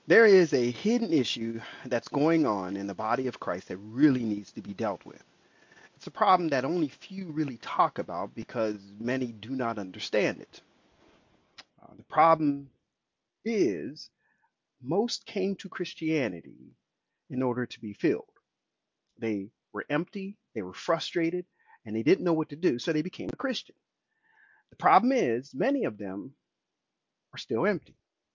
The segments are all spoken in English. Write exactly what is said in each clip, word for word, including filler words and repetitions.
There is a hidden issue that's going on in the body of Christ that really needs to be dealt with. It's a problem that only few really talk about because many do not understand it. Uh, the problem is most came to Christianity in order to be filled. They were empty, they were frustrated, and they didn't know what to do, so they became a Christian. The problem is many of them are still empty.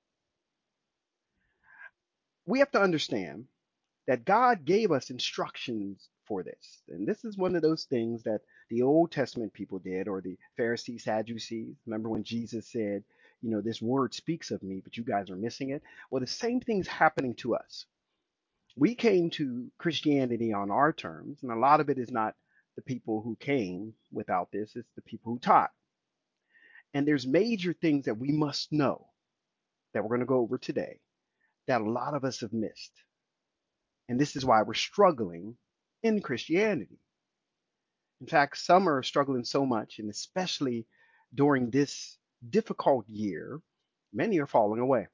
We have to understand that God gave us instructions for this. And this is one of those things that the Old Testament people did, or the Pharisees, Sadducees. Remember when Jesus said, you know, this word speaks of me, but you guys are missing it? Well, the same thing's happening to us. We came to Christianity on our terms, and a lot of it is not the people who came without this, it's the people who taught. And there's major things that we must know that we're going to go over today that a lot of us have missed. And this is why we're struggling in Christianity. In fact, some are struggling so much, and especially during this difficult year, many are falling away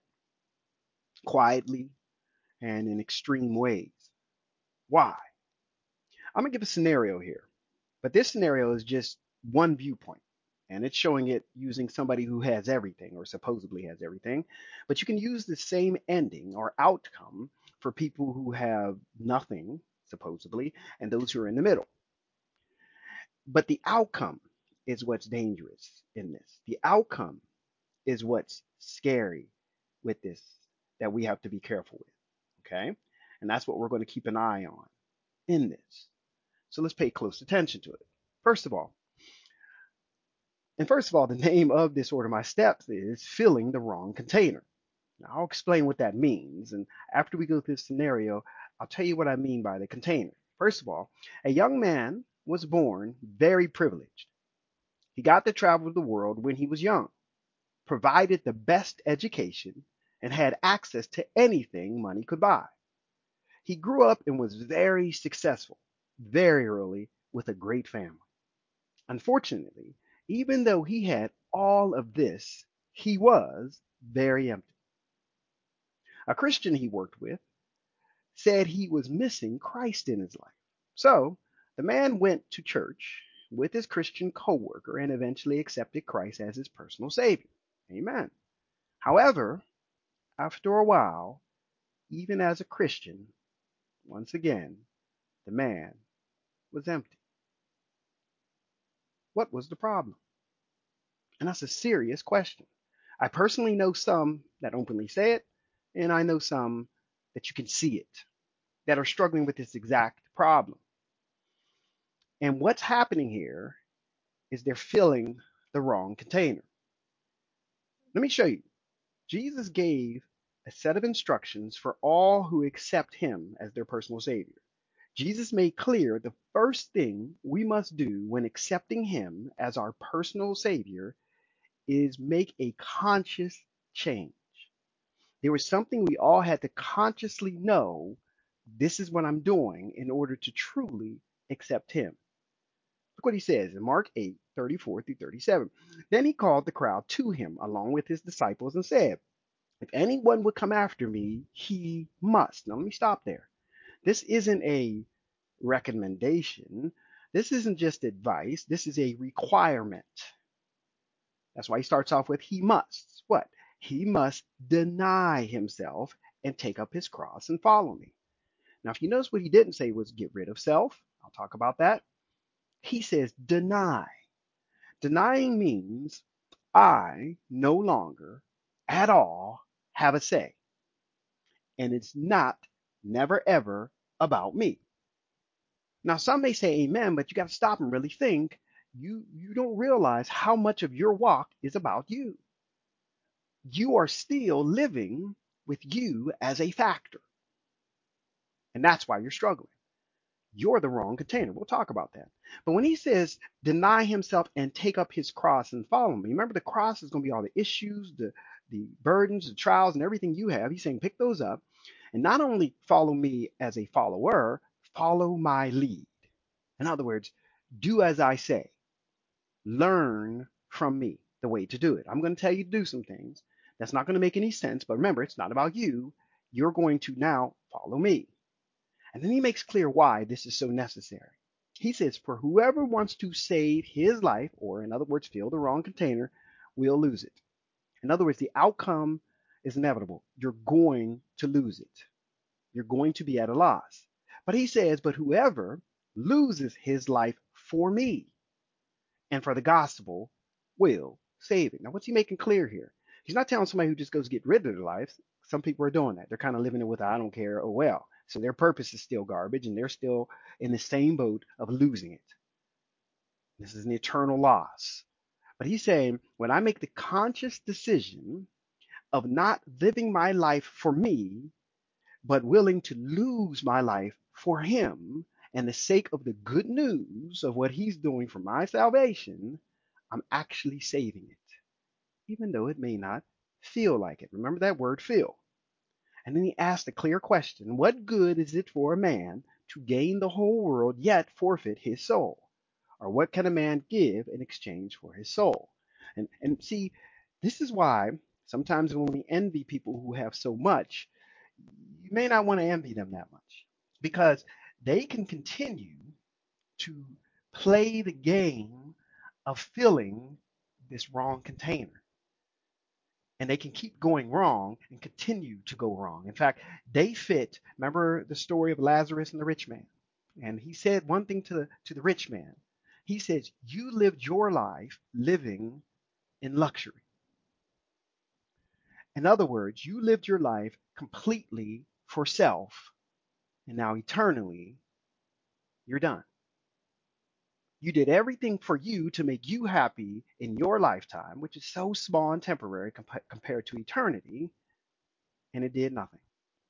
quietly and in extreme ways. Why? I'm going to give a scenario here, but this scenario is just one viewpoint, and it's showing it using somebody who has everything or supposedly has everything. But you can use the same ending or outcome for people who have nothing, supposedly, and those who are in the middle. But the outcome is what's dangerous in this. The outcome is what's scary with this that we have to be careful with. Okay? And that's what we're going to keep an eye on in this. So let's pay close attention to it. First of all, and first of all, the name of this order, my steps, is filling the wrong container. Now, I'll explain what that means. And after we go through this scenario, I'll tell you what I mean by the container. First of all, a young man was born very privileged. He got to travel the world when he was young, provided the best education, and had access to anything money could buy. He grew up and was very successful very early with a great family. Unfortunately, even though he had all of this, he was very empty. A Christian he worked with said he was missing Christ in his life. So the man went to church with his Christian coworker and eventually accepted Christ as his personal savior. Amen. However, after a while, even as a Christian, once again, the man was empty. What was the problem? And that's a serious question. I personally know some that openly say it, and I know some that you can see it that are struggling with this exact problem. And what's happening here is they're filling the wrong container. Let me show you. Jesus gave a set of instructions for all who accept him as their personal savior. Jesus made clear the first thing we must do when accepting him as our personal savior is make a conscious change. There was something we all had to consciously know this is what I'm doing in order to truly accept him. Look what he says in Mark eight thirty-four through thirty-seven. Then he called the crowd to him along with his disciples and said, if anyone would come after me, he must. Now let me stop there. This isn't a recommendation. This isn't just advice. This is a requirement. That's why he starts off with he must. What? He must deny himself and take up his cross and follow me. Now, if you notice what he didn't say was get rid of self, I'll talk about that. He says deny. Denying means I no longer at all have a say. And it's not, never ever, about me. Now, some may say amen, but you got to stop and really think. You, you don't realize how much of your walk is about you. You are still living with you as a factor. And that's why you're struggling. You're the wrong container. We'll talk about that. But when he says deny himself and take up his cross and follow me, remember the cross is going to be all the issues, the, the burdens, the trials, and everything you have. He's saying pick those up and not only follow me as a follower, follow my lead. In other words, do as I say. Learn from me the way to do it. I'm going to tell you to do some things. That's not going to make any sense, but remember, it's not about you. You're going to now follow me. And then he makes clear why this is so necessary. He says, for whoever wants to save his life, or in other words, fill the wrong container, will lose it. In other words, the outcome is inevitable. You're going to lose it. You're going to be at a loss. But he says, but whoever loses his life for me and for the gospel will save it. Now, what's he making clear here? He's not telling somebody who just goes to get rid of their life. Some people are doing that. They're kind of living it with, I don't care, oh well. So their purpose is still garbage, and they're still in the same boat of losing it. This is an eternal loss. But he's saying, when I make the conscious decision of not living my life for me, but willing to lose my life for him and the sake of the good news of what he's doing for my salvation, I'm actually saving it, even though it may not feel like it. Remember that word feel. And then he asked a clear question: what good is it for a man to gain the whole world yet forfeit his soul? Or what can a man give in exchange for his soul? And and see, this is why sometimes when we envy people who have so much, you may not want to envy them that much, because they can continue to play the game of filling this wrong container. And they can keep going wrong and continue to go wrong. In fact, they fit. Remember the story of Lazarus and the rich man? And he said one thing to the, to the rich man. He says, you lived your life living in luxury. In other words, you lived your life completely for self, and now eternally, you're done. You did everything for you to make you happy in your lifetime, which is so small and temporary compa- compared to eternity, and it did nothing.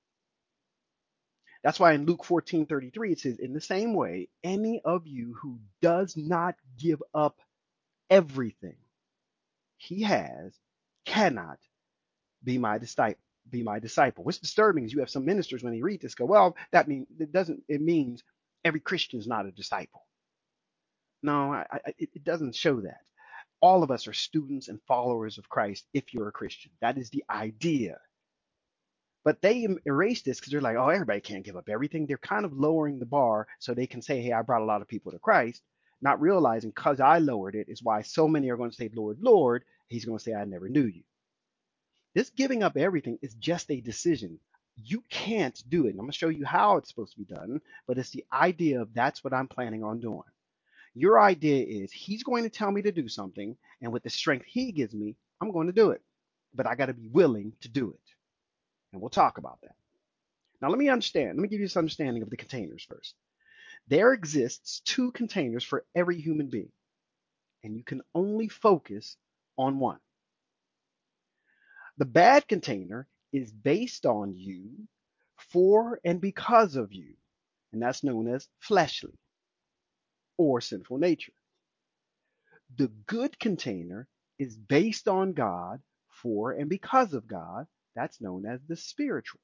That's why in Luke fourteen thirty-three it says, in the same way, any of you who does not give up everything he has cannot be my disciple. Be my disciple. What's disturbing is you have some ministers when they read this go, well, that means it doesn't. It means every Christian is not a disciple. No, I, I, it doesn't show that. All of us are students and followers of Christ if you're a Christian. That is the idea. But they erase this because they're like, oh, everybody can't give up everything. They're kind of lowering the bar so they can say, hey, I brought a lot of people to Christ, not realizing because I lowered it is why so many are going to say, Lord, Lord. He's going to say, I never knew you. This giving up everything is just a decision. You can't do it. And I'm going to show you how it's supposed to be done, but it's the idea of that's what I'm planning on doing. Your idea is he's going to tell me to do something, and with the strength he gives me, I'm going to do it. But I got to be willing to do it. And we'll talk about that. Now, let me understand. Let me give you this understanding of the containers first. There exists two containers for every human being, and you can only focus on one. The bad container is based on you, for and because of you, and that's known as fleshly or sinful nature. The good container is based on God, for and because of God. That's known as the spiritual.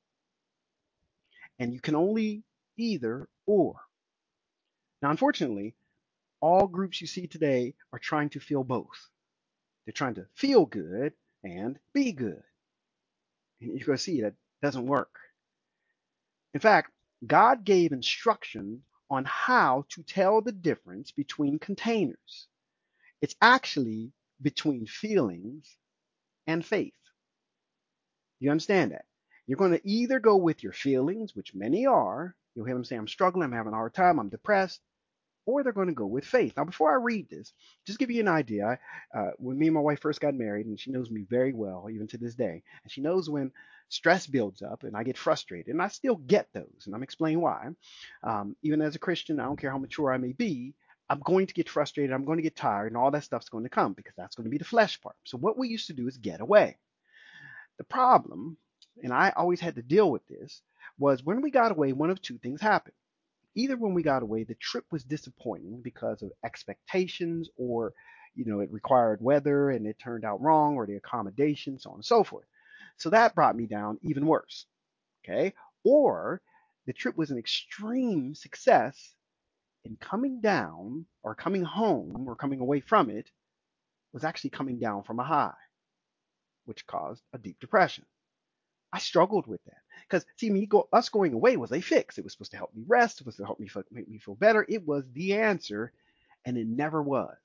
And you can only either or. Now, unfortunately, all groups you see today are trying to feel both. They're trying to feel good and be good. And you're going to see that doesn't work. In fact, God gave instruction on how to tell the difference between containers. It's actually between feelings and faith. You understand that? You're going to either go with your feelings, which many are. You'll hear them say, I'm struggling, I'm having a hard time, I'm depressed. Or they're going to go with faith. Now, before I read this, just give you an idea. Uh, when me and my wife first got married, and she knows me very well, even to this day, and she knows when stress builds up and I get frustrated, and I still get those, and I'm explaining why. Um, even as a Christian, I don't care how mature I may be, I'm going to get frustrated, I'm going to get tired, and all that stuff's going to come because that's going to be the flesh part. So what we used to do is get away. The problem, and I always had to deal with this, was when we got away, one of two things happened. Either when we got away, the trip was disappointing because of expectations, or, you know, it required weather and it turned out wrong, or the accommodation, so on and so forth. So that brought me down even worse. Okay. Or the trip was an extreme success, and coming down or coming home or coming away from it was actually coming down from a high, which caused a deep depression. I struggled with that. Because see, me go us going away was a fix. It was supposed to help me rest. It was supposed to help me feel, make me feel better. It was the answer, and it never was.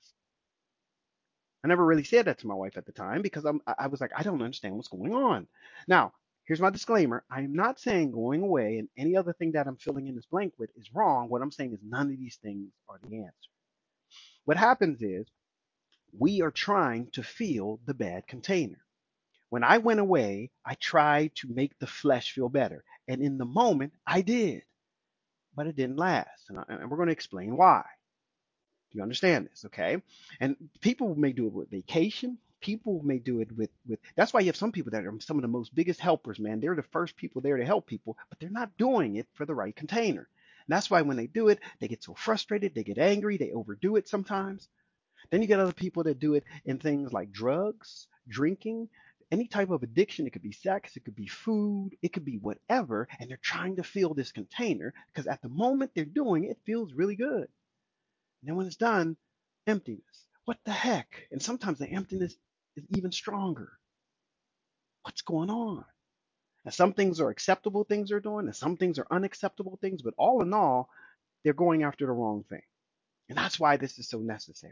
I never really said that to my wife at the time because I'm, I was like, I don't understand what's going on. Now, here's my disclaimer. I am not saying going away and any other thing that I'm filling in this blank with is wrong. What I'm saying is none of these things are the answer. What happens is we are trying to fill the bad container. When I went away, I tried to make the flesh feel better. And in the moment, I did, but it didn't last. And, I, and we're going to explain why. Do you understand this? Okay. And people may do it with vacation. People may do it with, with, that's why you have some people that are some of the most biggest helpers, man. They're the first people there to help people, but they're not doing it for the right container. And that's why when they do it, they get so frustrated, they get angry, they overdo it sometimes. Then you get other people that do it in things like drugs, drinking, any type of addiction. It could be sex, it could be food, it could be whatever. And they're trying to fill this container because at the moment they're doing it, it feels really good. And then when it's done, emptiness. What the heck? And sometimes the emptiness is even stronger. What's going on? And some things are acceptable things they're doing, and some things are unacceptable things, but all in all, they're going after the wrong thing. And that's why this is so necessary.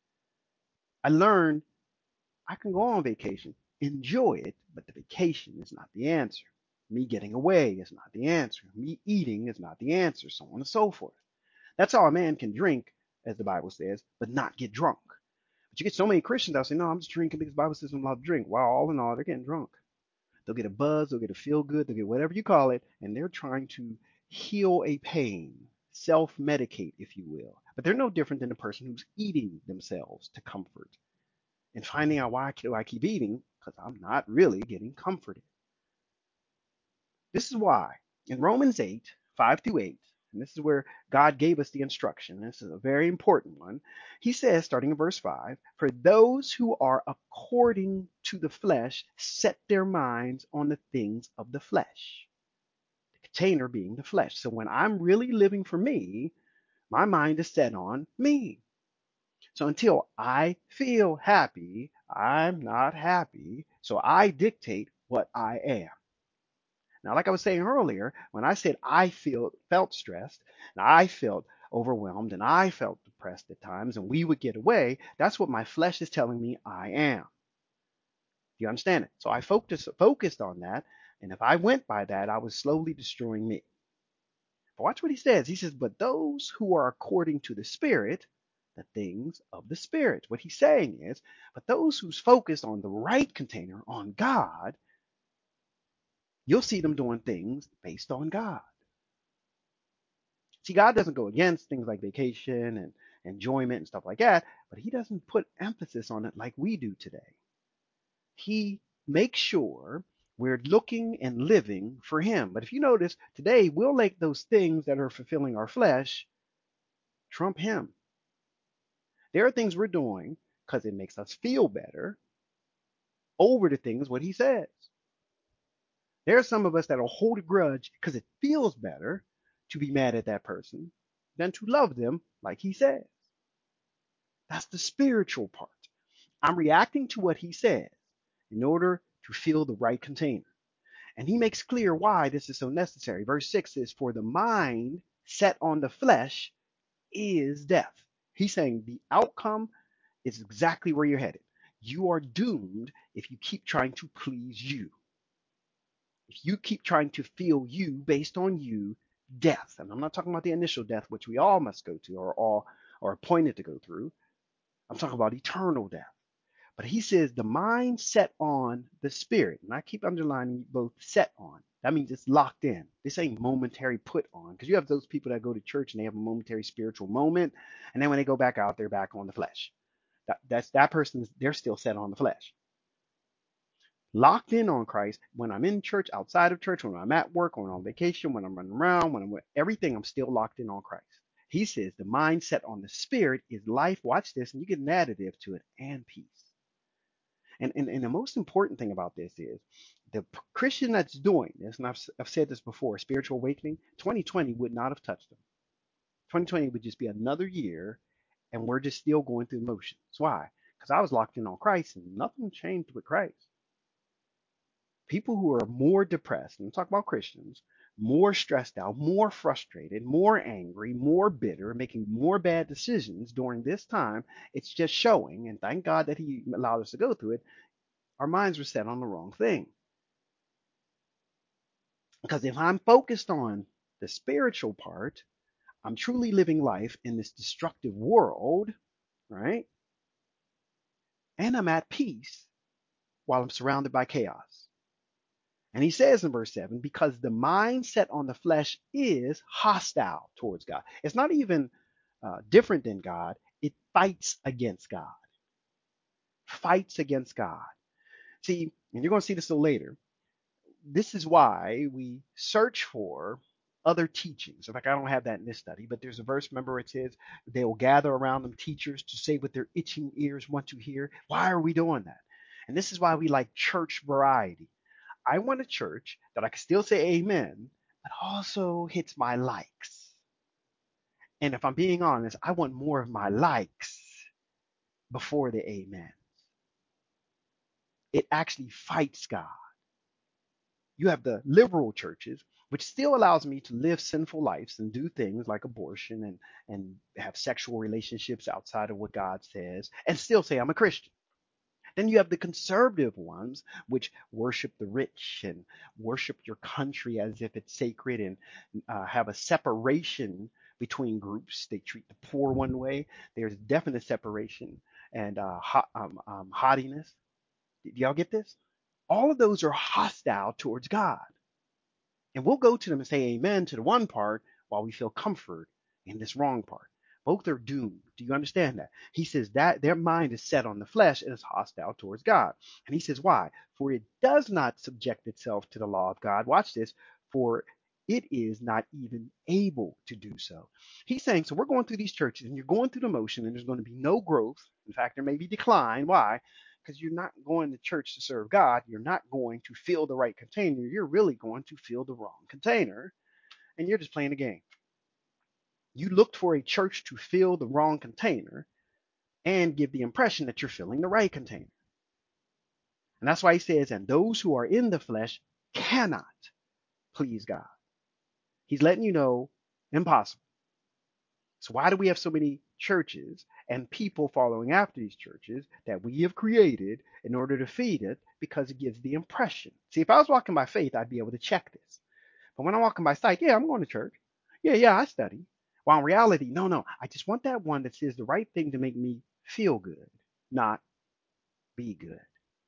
I learned I can go on vacation, enjoy it, but the vacation is not the answer. Me getting away is not the answer. Me eating is not the answer, so on and so forth. That's how a man can drink, as the Bible says, but not get drunk. But you get so many Christians that say, no, I'm just drinking because the Bible says I'm allowed to drink. Well, all in all, they're getting drunk. They'll get a buzz, they'll get a feel good, they'll get whatever you call it, and they're trying to heal a pain, self-medicate, if you will. But they're no different than the person who's eating themselves to comfort and finding out why do I keep eating because I'm not really getting comforted. This is why in Romans eight, five through eight, and this is where God gave us the instruction. This is a very important one. He says, starting in verse five, for those who are according to the flesh set their minds on the things of the flesh, the container being the flesh. So when I'm really living for me, my mind is set on me. So until I feel happy, I'm not happy. So I dictate what I am. Now, like I was saying earlier, when I said I feel felt stressed, and I felt overwhelmed, and I felt depressed at times, and we would get away, that's what my flesh is telling me I am. Do you understand it? So I focused focused on that, and if I went by that, I was slowly destroying me. But watch what he says. He says, but those who are according to the Spirit, the things of the Spirit. What he's saying is, but those who's focused on the right container, on God, you'll see them doing things based on God. See, God doesn't go against things like vacation and enjoyment and stuff like that, but he doesn't put emphasis on it like we do today. He makes sure we're looking and living for him. But if you notice, today we'll make those things that are fulfilling our flesh trump him. There are things we're doing because it makes us feel better over the things what he says. There are some of us that'll hold a grudge because it feels better to be mad at that person than to love them like he says. That's the spiritual part. I'm reacting to what he says in order to fill the right container. And he makes clear why this is so necessary. Verse six says, for the mind set on the flesh is death. He's saying the outcome is exactly where you're headed. You are doomed if you keep trying to please you. If you keep trying to feel you based on you, death. And I'm not talking about the initial death, which we all must go to or all are appointed to go through. I'm talking about eternal death. But he says the mind set on the spirit. And I keep underlining both set on. That means it's locked in. This ain't momentary put on. Because you have those people that go to church and they have a momentary spiritual moment. And then when they go back out, they're back on the flesh. That, that's that person, they're still set on the flesh. Locked in on Christ when I'm in church, outside of church, when I'm at work, when I'm on vacation, when I'm running around, when I'm with everything, I'm still locked in on Christ. He says the mindset on the spirit is life. Watch this, and you get an additive to it, and peace. And, and, and the most important thing about this is the Christian that's doing this, and I've, I've said this before, spiritual awakening, twenty twenty would not have touched them. twenty twenty would just be another year, and we're just still going through the motions. Why? Because I was locked in on Christ, and nothing changed with Christ. People who are more depressed, and I'm talking about Christians, more stressed out, more frustrated, more angry, more bitter, making more bad decisions during this time, it's just showing, and thank God that He allowed us to go through it, our minds were set on the wrong thing. Because if I'm focused on the spiritual part, I'm truly living life in this destructive world, right? And I'm at peace while I'm surrounded by chaos. And he says in verse seven, because the mind set on the flesh is hostile towards God. It's not even uh, different than God, it fights against God. Fights against God. See, and you're going to see this a little later. This is why we search for other teachings. In fact, I don't have that in this study, but there's a verse, remember it says, they will gather around them teachers to say what their itching ears want to hear. Why are we doing that? And this is why we like church variety. I want a church that I can still say amen, but also hits my likes. And if I'm being honest, I want more of my likes before the amen. It actually fights God. You have the liberal churches, which still allows me to live sinful lives and do things like abortion and, and have sexual relationships outside of what God says and still say I'm a Christian. Then you have the conservative ones, which worship the rich and worship your country as if it's sacred and uh, have a separation between groups. They treat the poor one way. There's definite separation and uh, ho- um, um, haughtiness. Do y'all get this? All of those are hostile towards God. And we'll go to them and say amen to the one part while we feel comfort in this wrong part. Both are doomed. Do you understand that? He says that their mind is set on the flesh and is hostile towards God. And he says, why? For it does not subject itself to the law of God. Watch this. For it is not even able to do so. He's saying, so we're going through these churches and you're going through the motion and there's going to be no growth. In fact, there may be decline. Why? Because you're not going to church to serve God. You're not going to fill the right container. You're really going to fill the wrong container, and you're just playing a game. You looked for a church to fill the wrong container and give the impression that you're filling the right container. And that's why he says, and those who are in the flesh cannot please God. He's letting you know, impossible. So why do we have so many churches and people following after these churches that we have created in order to feed it? Because it gives the impression. See, if I was walking by faith, I'd be able to check this. But when I'm walking by sight, yeah, I'm going to church. Yeah, yeah, I study. While in reality, no, no, I just want that one that says the right thing to make me feel good, not be good.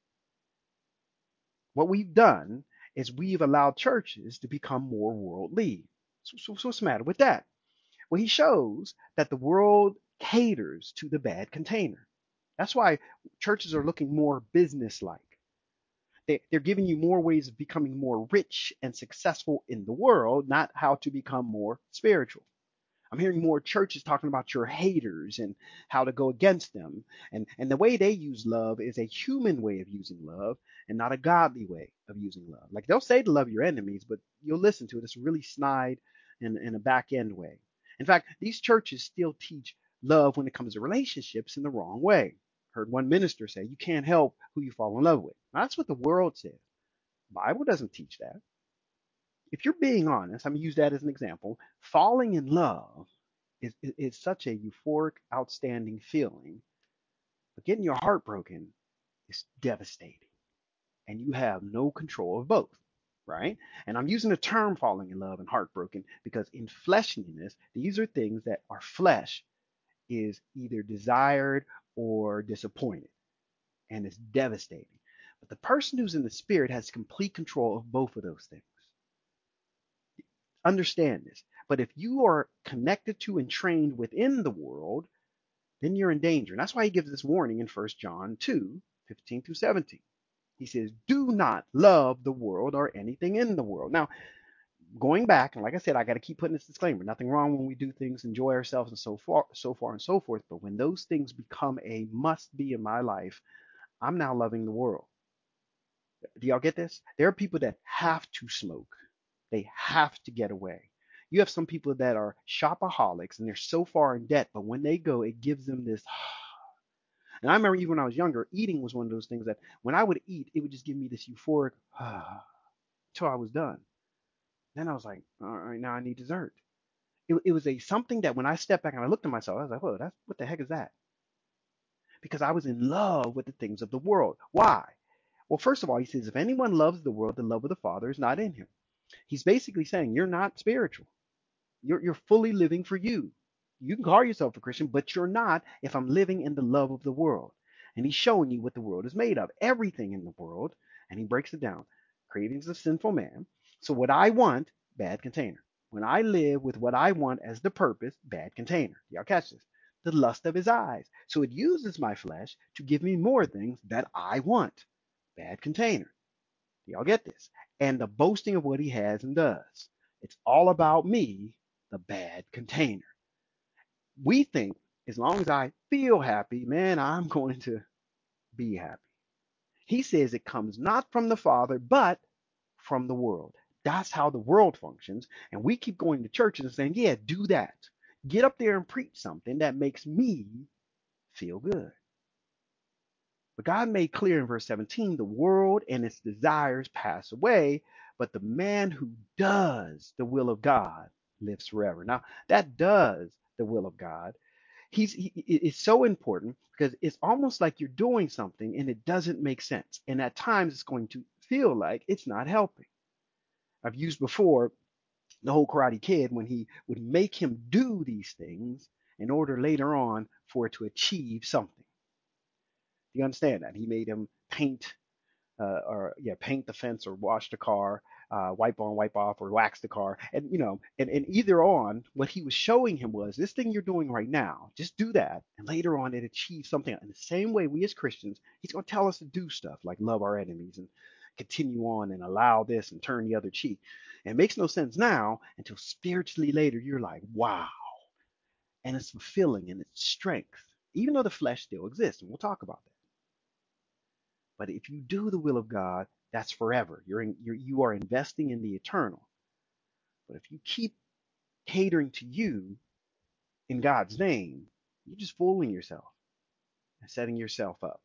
What we've done is we've allowed churches to become more worldly. So, so, so what's the matter with that? Well, he shows that the world caters to the bad container. That's why churches are looking more business-like. They, they're giving you more ways of becoming more rich and successful in the world, not how to become more spiritual. I'm hearing more churches talking about your haters and how to go against them. And, and the way they use love is a human way of using love and not a godly way of using love. Like they'll say to love your enemies, but you'll listen to it. It's really snide in, in a back end way. In fact, these churches still teach love when it comes to relationships in the wrong way. Heard one minister say, you can't help who you fall in love with. Now, that's what the world says. The Bible doesn't teach that. If you're being honest, I'm going to use that as an example. Falling in love is, is, is such a euphoric, outstanding feeling, but getting your heart broken is devastating, and you have no control of both, right? And I'm using the term falling in love and heartbroken because in fleshliness, these are things that our flesh is either desired or disappointed, and it's devastating. But the person who's in the spirit has complete control of both of those things. Understand this. But if you are connected to and trained within the world, then you're in danger. And that's why he gives this warning in First John two, fifteen through seventeen. He says, do not love the world or anything in the world. Now, going back, and like I said, I got to keep putting this disclaimer. Nothing wrong when we do things, enjoy ourselves, and so far, so far and so forth. But when those things become a must be in my life, I'm now loving the world. Do y'all get this? There are people that have to smoke. They have to get away. You have some people that are shopaholics and they're so far in debt, but when they go, it gives them this, And I remember even when I was younger, eating was one of those things that when I would eat, it would just give me this euphoric ah, till I was done. Then I was like, all right, now I need dessert. It, it was a something that when I stepped back and I looked at myself, I was like, whoa, that's what the heck is that? Because I was in love with the things of the world. Why? Well, first of all, he says, if anyone loves the world, the love of the Father is not in him. He's basically saying you're not spiritual. You're you're fully living for you. You can call yourself a Christian, but you're not if I'm living in the love of the world. And he's showing you what the world is made of. Everything in the world, and he breaks it down. Cravings of sinful man. So what I want, bad container. When I live with what I want as the purpose, bad container. Y'all catch this? The lust of his eyes. So it uses my flesh to give me more things that I want. Bad container. Y'all get this? And the boasting of what he has and does. It's all about me, the bad container. We think as long as I feel happy, man, I'm going to be happy. He says it comes not from the Father, but from the world. That's how the world functions. And we keep going to churches and saying, yeah, do that. Get up there and preach something that makes me feel good. But God made clear in verse seventeen, the world and its desires pass away, but the man who does the will of God lives forever. Now, that does the will of God. He's he, it's so important because it's almost like you're doing something and it doesn't make sense. And at times it's going to feel like it's not helping. I've used before the whole Karate Kid when he would make him do these things in order later on for it to achieve something. Do you understand that? He made him paint uh, or yeah, paint the fence or wash the car, uh, wipe on, wipe off, or wax the car. And you know, and, and either on, what he was showing him was this thing you're doing right now, just do that, and later on it achieves something. In the same way, we as Christians, he's going to tell us to do stuff like love our enemies and continue on and allow this and turn the other cheek. And it makes no sense now until spiritually later you're like, wow, and it's fulfilling and it's strength, even though the flesh still exists, and we'll talk about that. But if you do the will of God, that's forever. You're, in, you're you are investing in the eternal. But if you keep catering to you in God's name, you're just fooling yourself and setting yourself up.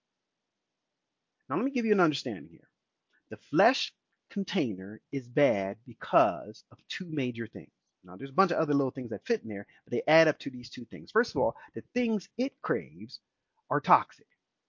Now let me give you an understanding here. The flesh container is bad because of two major things. Now there's a bunch of other little things that fit in there, but they add up to these two things. First of all, the things it craves are toxic.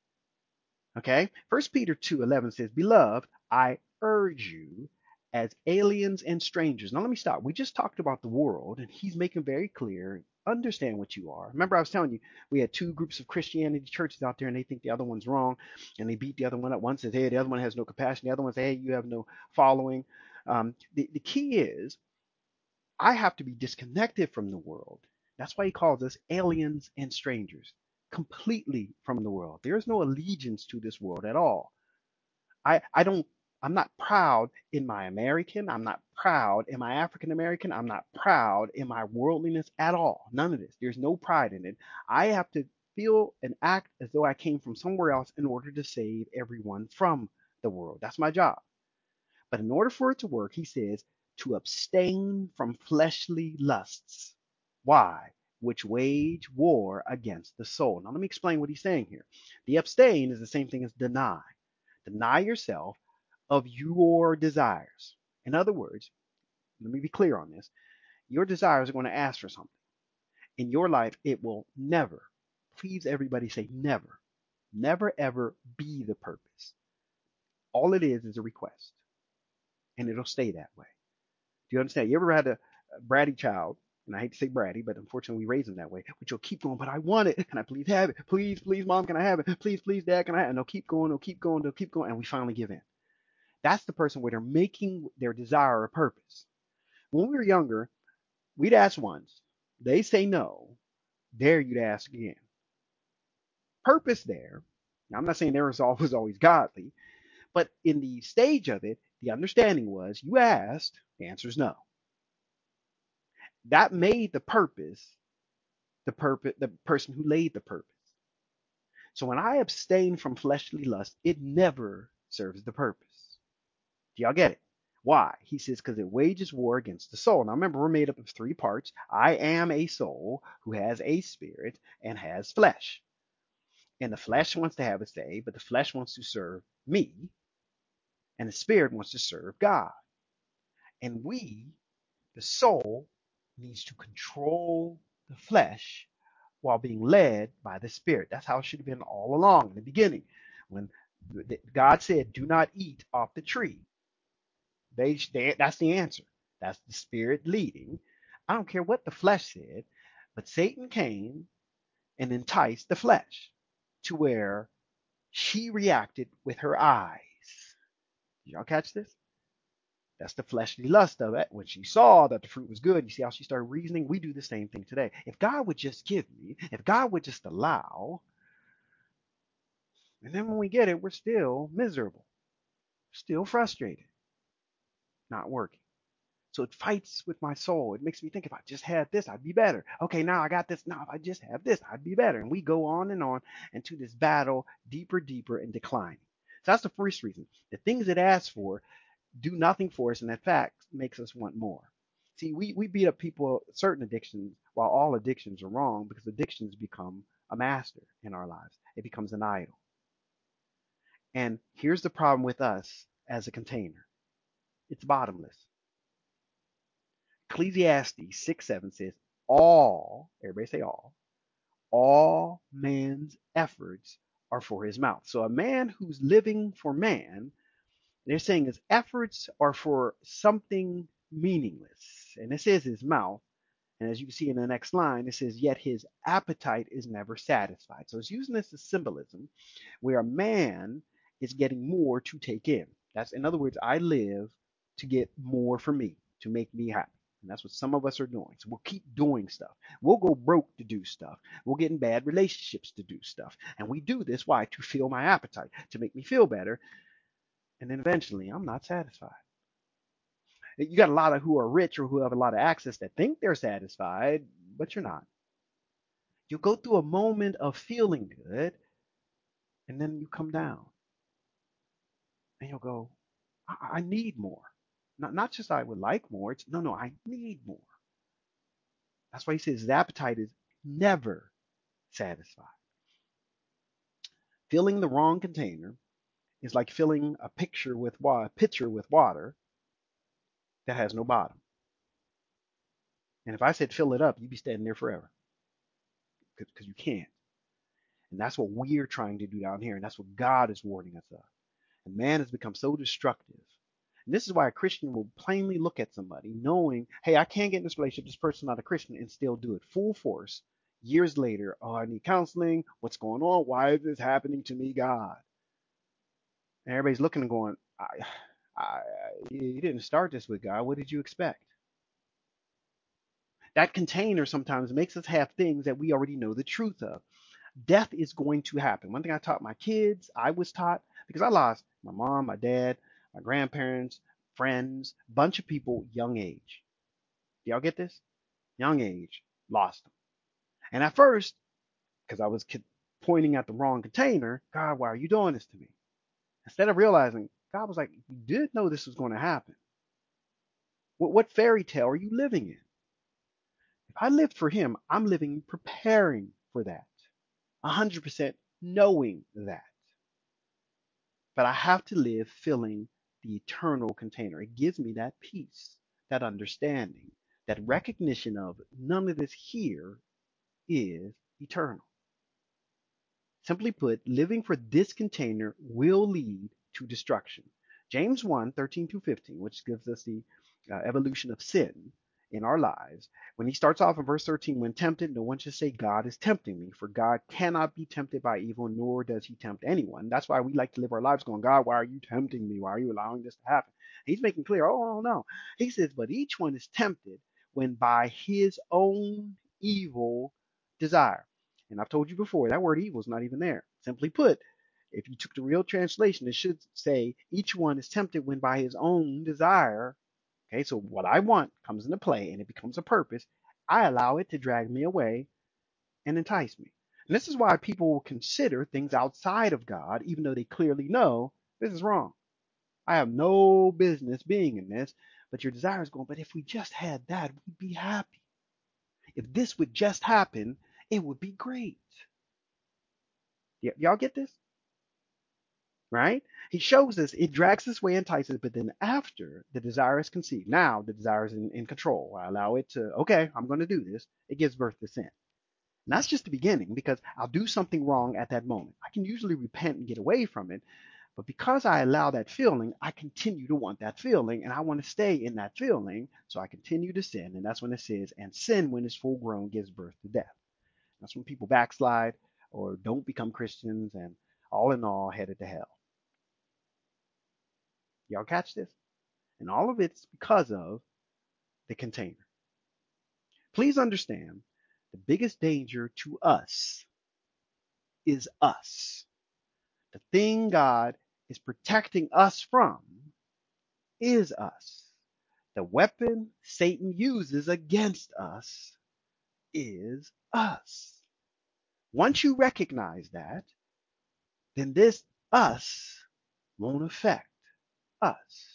Okay? First Peter two eleven says, Beloved, I urge you as aliens and strangers. Now let me stop. We just talked about the world, and he's making very clear, understand what you are. Remember, I was telling you, we had two groups of Christianity churches out there, and they think the other one's wrong, and they beat the other one up. One says, hey, the other one has no compassion. The other one says, hey, you have no following. Um, the, the key is, I have to be disconnected from the world. That's why he calls us aliens and strangers, completely from the world. There is no allegiance to this world at all. I, I don't, I'm not proud in my American. I'm not proud in my African American. I'm not proud in my worldliness at all. None of this. There's no pride in it. I have to feel and act as though I came from somewhere else in order to save everyone from the world. That's my job. But in order for it to work, he says to abstain from fleshly lusts. Why? Which wage war against the soul. Now, let me explain what he's saying here. The abstain is the same thing as deny. Deny yourself of your desires. In other words, let me be clear on this. Your desires are going to ask for something. In your life, it will never, please everybody say never, never ever be the purpose. All it is is a request, and it'll stay that way. Do you understand? You ever had a, a bratty child? And I hate to say bratty, but unfortunately we raise them that way. But you'll keep going, but I want it. Can I please have it? Please, please, mom, can I have it? Please, please, dad, can I have it? And they'll keep going, they'll keep going, they'll keep going, and we finally give in. That's the person where they're making their desire a purpose. When we were younger, we'd ask once. They say no. Dare you to ask again. Purpose there. Now, I'm not saying their resolve was always godly, but in the stage of it, the understanding was you asked, the answer is no. That made the purpose the purpose the person who laid the purpose. So when I abstain from fleshly lust, it never serves the purpose. Do y'all get it? Why? He says, because it wages war against the soul. Now remember, we're made up of three parts. I am a soul who has a spirit and has flesh. And the flesh wants to have a say, but the flesh wants to serve me, and the spirit wants to serve God. And we, the soul, needs to control the flesh while being led by the spirit. That's how it should have been all along in the beginning. When God said, do not eat off the tree, they, they that's the answer. That's the spirit leading. I don't care what the flesh said, but Satan came and enticed the flesh to where she reacted with her eyes. Did y'all catch this? That's the fleshly lust of it. When she saw that the fruit was good, you see how she started reasoning? We do the same thing today. If God would just give me, if God would just allow, and then when we get it, we're still miserable, still frustrated, not working. So it fights with my soul. It makes me think if I just had this, I'd be better. Okay, now I got this. Now if I just have this, I'd be better. And we go on and on into this battle, deeper, deeper, and declining. So that's the first reason. The things it asks for do nothing for us, and in fact makes us want more. See, we, we beat up people, certain addictions, while all addictions are wrong, because addictions become a master in our lives. It becomes an idol. And here's the problem with us as a container. It's bottomless. Ecclesiastes six seven says, all, everybody say all, all man's efforts are for his mouth. So a man who's living for man, they're saying his efforts are for something meaningless. And it says his mouth. And as you can see in the next line, it says, yet his appetite is never satisfied. So it's using this as symbolism where a man is getting more to take in. That's, in other words, I live to get more for me, to make me happy. And that's what some of us are doing. So we'll keep doing stuff. We'll go broke to do stuff. We'll get in bad relationships to do stuff. And we do this, why? To fill my appetite, to make me feel better. And then eventually, I'm not satisfied. You got a lot of who are rich or who have a lot of access that think they're satisfied, but you're not. You go through a moment of feeling good, and then you come down. And you'll go, I, I need more. Not, not just I would like more. It's no, no, I need more. That's why he says his appetite is never satisfied. Filling the wrong container is like filling a picture with wa- a pitcher with water that has no bottom. And if I said fill it up, you'd be standing there forever because you can't. And that's what we're trying to do down here. And that's what God is warning us of. And man has become so destructive. And this is why a Christian will plainly look at somebody knowing, hey, I can't get in this relationship, this person's not a Christian, and still do it full force. Years later, oh, I need counseling. What's going on? Why is this happening to me, God? And everybody's looking and going, I, I, you didn't start this with God. What did you expect? That container sometimes makes us have things that we already know the truth of. Death is going to happen. One thing I taught my kids, I was taught, because I lost my mom, my dad, my grandparents, friends, bunch of people, young age. Do y'all get this? Young age, lost them. And at first, because I was pointing at the wrong container, God, why are you doing this to me? Instead of realizing, God was like, you did know this was going to happen. What, what fairy tale are you living in? If I lived for him, I'm living preparing for that. one hundred percent knowing that. But I have to live filling the eternal container. It gives me that peace, that understanding, that recognition of none of this here is eternal. Simply put, living for this container will lead to destruction. James one, thirteen to fifteen, which gives us the uh, evolution of sin in our lives. When he starts off in verse thirteen, when tempted, no one should say, God is tempting me, for God cannot be tempted by evil, nor does he tempt anyone. That's why we like to live our lives going, God, why are you tempting me? Why are you allowing this to happen? He's making clear, oh, no. He says, but each one is tempted when by his own evil desire. And I've told you before, that word evil is not even there. Simply put, if you took the real translation, it should say, each one is tempted when by his own desire. Okay, so what I want comes into play and it becomes a purpose. I allow it to drag me away and entice me. And this is why people will consider things outside of God, even though they clearly know this is wrong. I have no business being in this, but your desire is going, but if we just had that, we'd be happy. If this would just happen, it would be great. Y- y'all get this? Right? He shows us it drags this way, entices, but then after the desire is conceived, now the desire is in, in control. I allow it to, okay, I'm going to do this. It gives birth to sin. And that's just the beginning because I'll do something wrong at that moment. I can usually repent and get away from it, but because I allow that feeling, I continue to want that feeling and I want to stay in that feeling. So I continue to sin. And that's when it says, and sin, when it's full grown, gives birth to death. That's when people backslide or don't become Christians and all in all headed to hell. Y'all catch this? And all of it's because of the container. Please understand the biggest danger to us is us. The thing God is protecting us from is us. The weapon Satan uses against us is us. Once you recognize that, then this us won't affect us.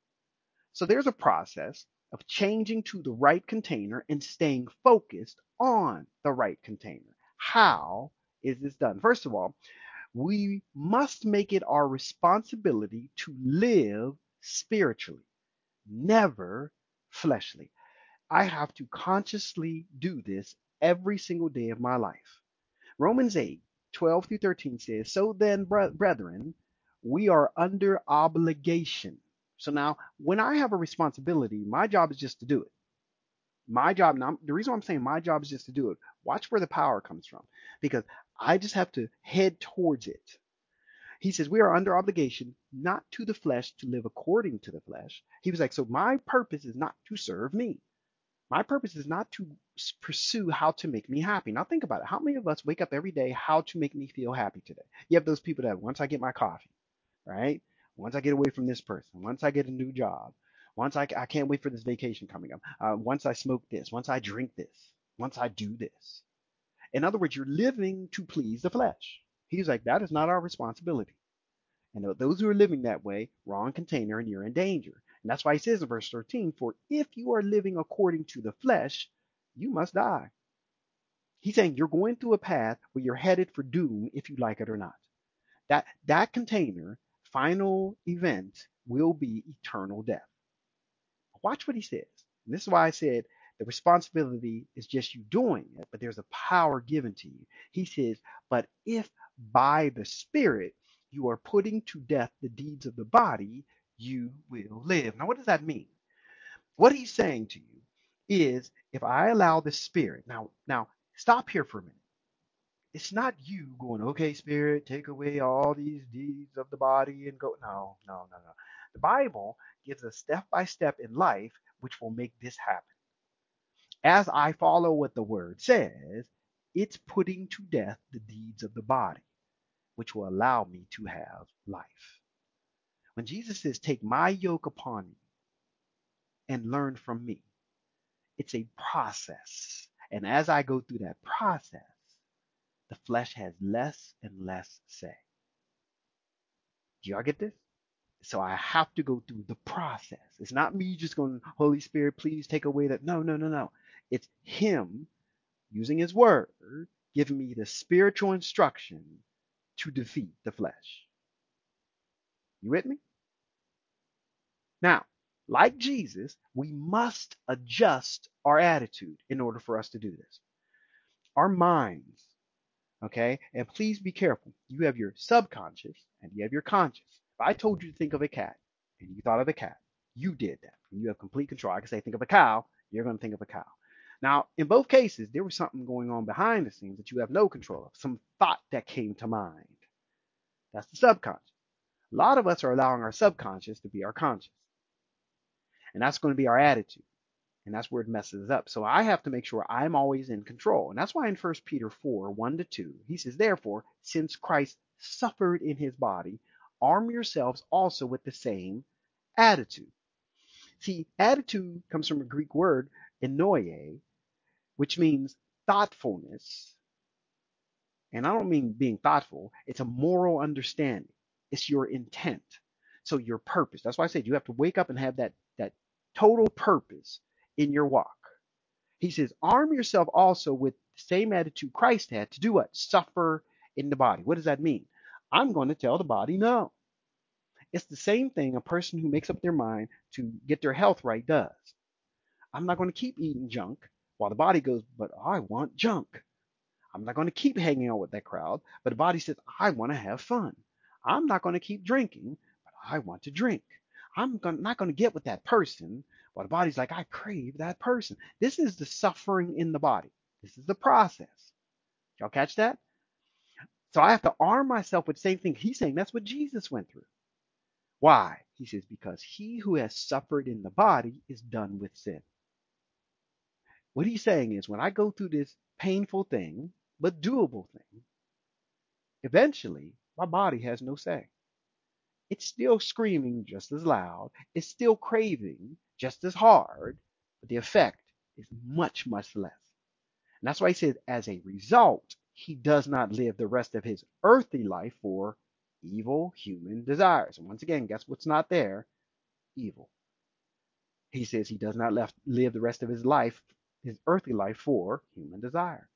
So there's a process of changing to the right container and staying focused on the right container. How is this done? First of all, we must make it our responsibility to live spiritually, never fleshly. I have to consciously do this every single day of my life. Romans eight, twelve through thirteen says, so then, brethren, we are under obligation. So now, when I have a responsibility, my job is just to do it. My job, now, the reason why I'm saying my job is just to do it, watch where the power comes from, because I just have to head towards it. He says, we are under obligation, not to the flesh, to live according to the flesh. He was like, so my purpose is not to serve me. My purpose is not to pursue how to make me happy. Now think about it. How many of us wake up every day, how to make me feel happy today? You have those people that once I get my coffee, right? Once I get away from this person, once I get a new job, once I, I can't wait for this vacation coming up. Uh, once I smoke this, once I drink this, once I do this. In other words, you're living to please the flesh. He's like, that is not our responsibility. And those who are living that way, wrong container, and you're in danger. And that's why he says in verse thirteen, for if you are living according to the flesh, you must die. He's saying you're going through a path where you're headed for doom if you like it or not. That that container, final event, will be eternal death. Watch what he says. And this is why I said the responsibility is just you doing it, but there's a power given to you. He says, but if by the Spirit you are putting to death the deeds of the body, you will live. Now, what does that mean? What he's saying to you is if I allow the Spirit, now, now stop here for a minute. It's not you going, okay, Spirit, take away all these deeds of the body and go. No, no, no, no. The Bible gives us step by step in life which will make this happen. As I follow what the word says, it's putting to death the deeds of the body, which will allow me to have life. When Jesus says, take my yoke upon you and learn from me, it's a process. And as I go through that process, the flesh has less and less say. Do y'all get this? So I have to go through the process. It's not me just going, Holy Spirit, please take away that. No, no, no, no. It's Him using His word, giving me the spiritual instruction to defeat the flesh. You with me? Now, like Jesus, we must adjust our attitude in order for us to do this. Our minds, okay? And please be careful. You have your subconscious and you have your conscious. If I told you to think of a cat and you thought of a cat, you did that. You have complete control. I can say, think of a cow. You're going to think of a cow. Now, in both cases, there was something going on behind the scenes that you have no control of, some thought that came to mind. That's the subconscious. A lot of us are allowing our subconscious to be our conscious. And that's going to be our attitude. And that's where it messes up. So I have to make sure I'm always in control. And that's why in First Peter four, one to two, he says, therefore, since Christ suffered in his body, arm yourselves also with the same attitude. See, attitude comes from a Greek word, ennoie, which means thoughtfulness. And I don't mean being thoughtful. It's a moral understanding. It's your intent. So your purpose. That's why I said you have to wake up and have that, that total purpose in your walk. He says, arm yourself also with the same attitude Christ had to do what? Suffer in the body. What does that mean? I'm going to tell the body no. It's the same thing a person who makes up their mind to get their health right does. I'm not going to keep eating junk while the body goes, but I want junk. I'm not going to keep hanging out with that crowd, but the body says, I want to have fun. I'm not going to keep drinking, but I want to drink. I'm not going to get with that person, but the body's like, I crave that person. This is the suffering in the body. This is the process. Y'all catch that? So I have to arm myself with the same thing. He's saying that's what Jesus went through. Why? He says, because he who has suffered in the body is done with sin. What he's saying is when I go through this painful thing, but doable thing, eventually my body has no say. It's still screaming just as loud. It's still craving just as hard, but the effect is much, much less. And that's why he says, as a result, he does not live the rest of his earthly life for evil human desires. And once again, guess what's not there? Evil. He says he does not left, live the rest of his life, his earthly life, for human desire.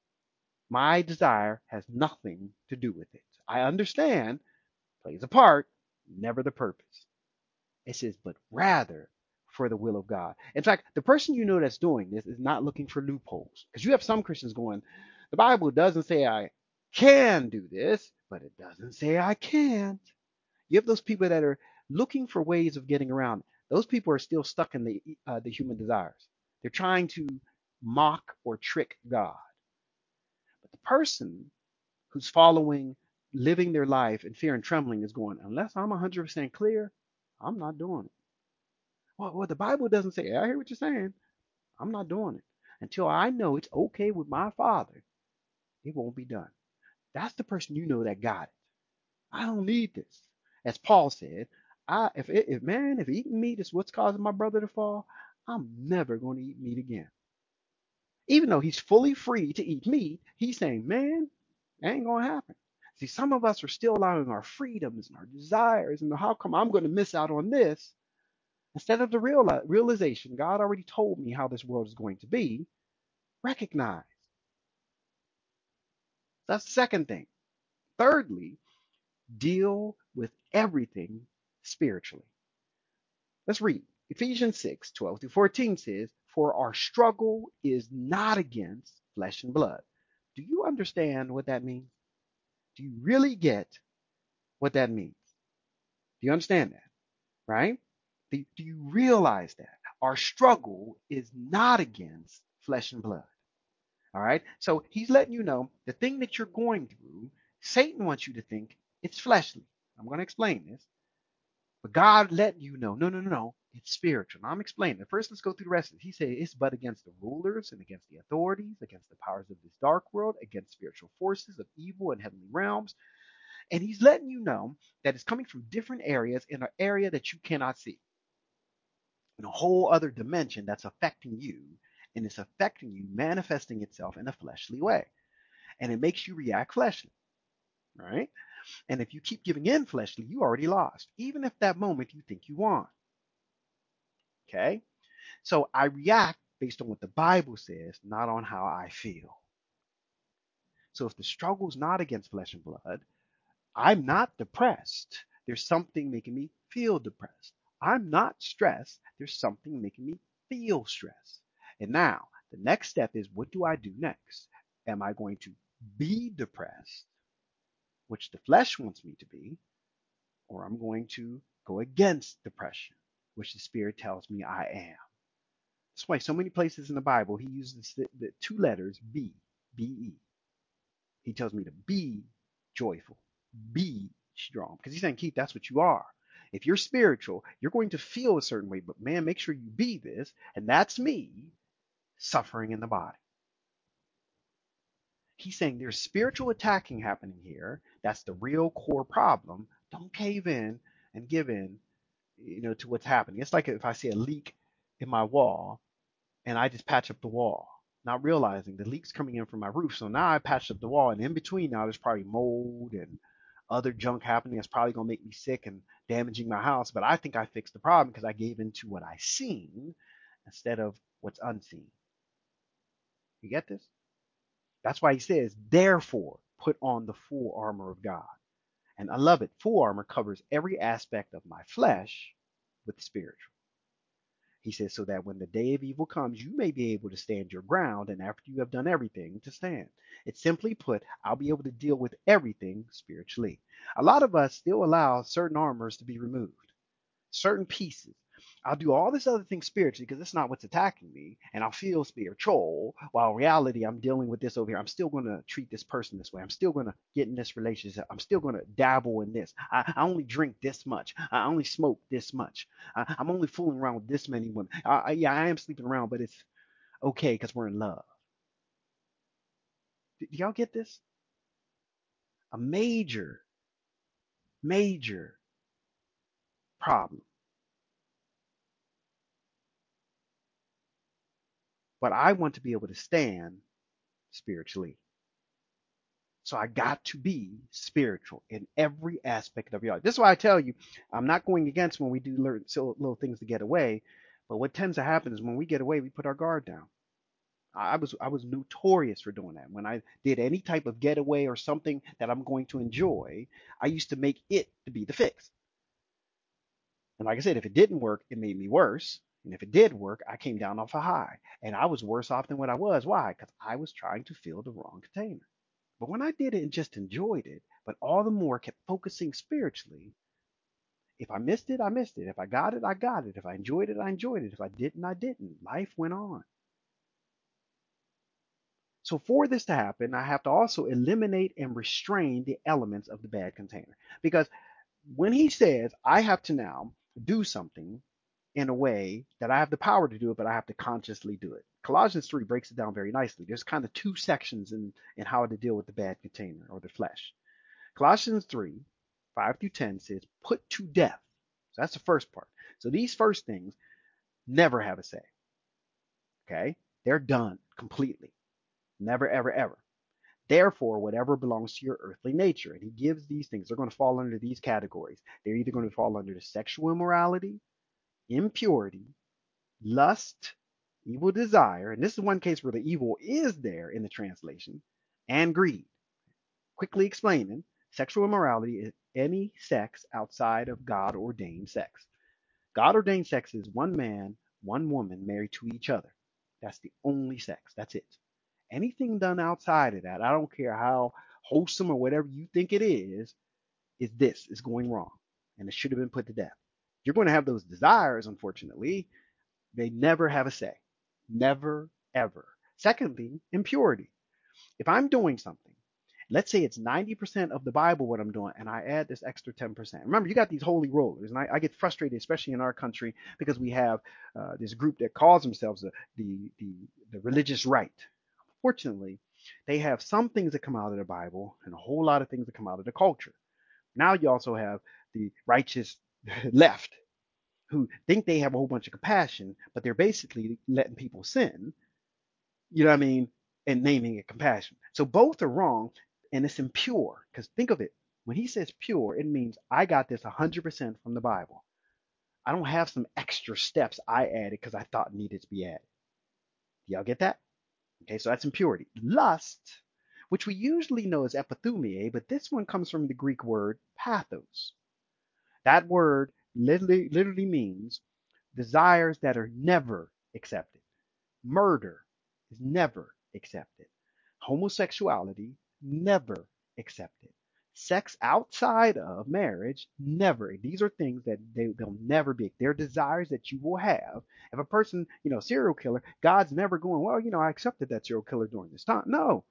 My desire has nothing to do with it. I understand, plays a part, never the purpose. It says, but rather for the will of God. In fact, the person you know that's doing this is not looking for loopholes. Because you have some Christians going, the Bible doesn't say I can do this, but it doesn't say I can't. You have those people that are looking for ways of getting around. Those people are still stuck in the uh, the human desires. They're trying to mock or trick God. But the person who's following, living their life in fear and trembling is going, unless I'm one hundred percent clear, I'm not doing it. Well, well, the Bible doesn't say, I hear what you're saying. I'm not doing it. Until I know it's okay with my Father, it won't be done. That's the person you know that got it. I don't need this. As Paul said, I if if man, if eating meat is what's causing my brother to fall, I'm never going to eat meat again. Even though he's fully free to eat meat, he's saying, man, it ain't going to happen. See, some of us are still allowing our freedoms and our desires, and how come I'm going to miss out on this? Instead of the real realization, God already told me how this world is going to be, recognize. That's the second thing. Thirdly, deal with everything spiritually. Let's read. Ephesians six, twelve through fourteen says, for our struggle is not against flesh and blood. Do you understand what that means? Do you really get what that means? Do you understand that? Right? Do, do you realize that? Our struggle is not against flesh and blood. All right? So he's letting you know the thing that you're going through, Satan wants you to think it's fleshly. I'm going to explain this. But God let you know, no, no, no, no, it's spiritual. Now I'm explaining it. First, let's go through the rest of it. He said it's but against the rulers and against the authorities, against the powers of this dark world, against spiritual forces of evil in heavenly realms. And he's letting you know that it's coming from different areas in an area that you cannot see. In a whole other dimension that's affecting you, and it's affecting you, manifesting itself in a fleshly way. And it makes you react fleshly, right? And if you keep giving in fleshly, you already lost, even if that moment you think you won. Okay? So I react based on what the Bible says, not on how I feel. So if the struggle's not against flesh and blood, I'm not depressed. There's something making me feel depressed. I'm not stressed. There's something making me feel stressed. And now, the next step is, what do I do next? Am I going to be depressed, which the flesh wants me to be, or I'm going to go against depression, which the Spirit tells me I am? That's why so many places in the Bible he uses the, the two letters B, B E. He tells me to be joyful, be strong. Because he's saying, Keith, that's what you are. If you're spiritual, you're going to feel a certain way, but man, make sure you be this. And that's me suffering in the body. He's saying there's spiritual attacking happening here. That's the real core problem. Don't cave in and give in, you know, to what's happening. It's like if I see a leak in my wall and I just patch up the wall, not realizing the leak's coming in from my roof. So now I patched up the wall, and in between now there's probably mold and other junk happening that's probably going to make me sick and damaging my house. But I think I fixed the problem because I gave into what I seen instead of what's unseen. You get this? That's why he says, therefore, put on the full armor of God. And I love it. Full armor covers every aspect of my flesh with spiritual. He says, so that when the day of evil comes, you may be able to stand your ground, and after you have done everything, to stand. It's simply put, I'll be able to deal with everything spiritually. A lot of us still allow certain armors to be removed, certain pieces. I'll do all this other thing spiritually because it's not what's attacking me, and I'll feel spiritual, while in reality, I'm dealing with this over here. I'm still going to treat this person this way. I'm still going to get in this relationship. I'm still going to dabble in this. I, I only drink this much. I only smoke this much. I, I'm only fooling around with this many women. I, I, yeah, I am sleeping around, but it's okay because we're in love. Do y'all get this? A major, major problem. But I want to be able to stand spiritually. So I got to be spiritual in every aspect of your life. This is why I tell you, I'm not going against when we do learn so little things to get away. But what tends to happen is when we get away, we put our guard down. I was I was notorious for doing that. When I did any type of getaway or something that I'm going to enjoy, I used to make it to be the fix. And like I said, if it didn't work, it made me worse. And if it did work, I came down off a high. And I was worse off than what I was. Why? Because I was trying to fill the wrong container. But when I did it and just enjoyed it, but all the more kept focusing spiritually, if I missed it, I missed it. If I got it, I got it. If I enjoyed it, I enjoyed it. If I didn't, I didn't. Life went on. So for this to happen, I have to also eliminate and restrain the elements of the bad container. Because when he says, I have to now do something in a way that I have the power to do it, but I have to consciously do it. Colossians three breaks it down very nicely. There's kind of two sections in, in how to deal with the bad container or the flesh. Colossians three, five through ten says, put to death. So that's the first part. So these first things never have a say. Okay? They're done completely. Never, ever, ever. Therefore, whatever belongs to your earthly nature. And he gives these things, they're going to fall under these categories. They're either going to fall under the sexual immorality, impurity, lust, evil desire. And this is one case where the evil is there in the translation, and greed. Quickly explaining, sexual immorality is any sex outside of God ordained sex. God ordained sex is one man, one woman married to each other. That's the only sex. That's it. Anything done outside of that, I don't care how wholesome or whatever you think it is, is this, is going wrong. And it should have been put to death. You're going to have those desires, unfortunately. They never have a say. Never, ever. Secondly, impurity. If I'm doing something, let's say it's ninety percent of the Bible what I'm doing, and I add this extra ten percent. Remember, you got these holy rollers, and I, I get frustrated, especially in our country, because we have uh, this group that calls themselves the, the, the, the religious right. Fortunately, they have some things that come out of the Bible and a whole lot of things that come out of the culture. Now you also have the righteous left who think they have a whole bunch of compassion, but they're basically letting people sin, you know what I mean, and naming it compassion. So both are wrong, and it's impure. Because think of it, when he says pure, it means I got this one hundred percent from the Bible. I don't have some extra steps I added because I thought needed to be added. Do y'all get that? Okay, so that's impurity. Lust, which we usually know as epithumia, but this one comes from the Greek word pathos. That word literally, literally means desires that are never accepted. Murder is never accepted. Homosexuality, never accepted. Sex outside of marriage, never. These are things that they, they'll never be. They're desires that you will have. If a person, you know, serial killer, God's never going, well, you know, I accepted that serial killer during this time. No,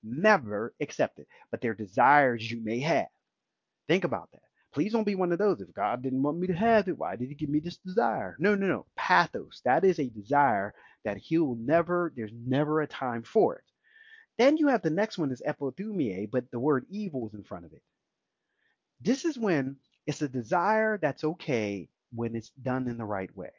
never accepted. But they're desires you may have. Think about that. Please don't be one of those. If God didn't want me to have it, why did he give me this desire? No, no, no. Pathos. That is a desire that he'll never, there's never a time for it. Then you have the next one is epithumia, but the word evil is in front of it. This is when it's a desire that's okay when it's done in the right way.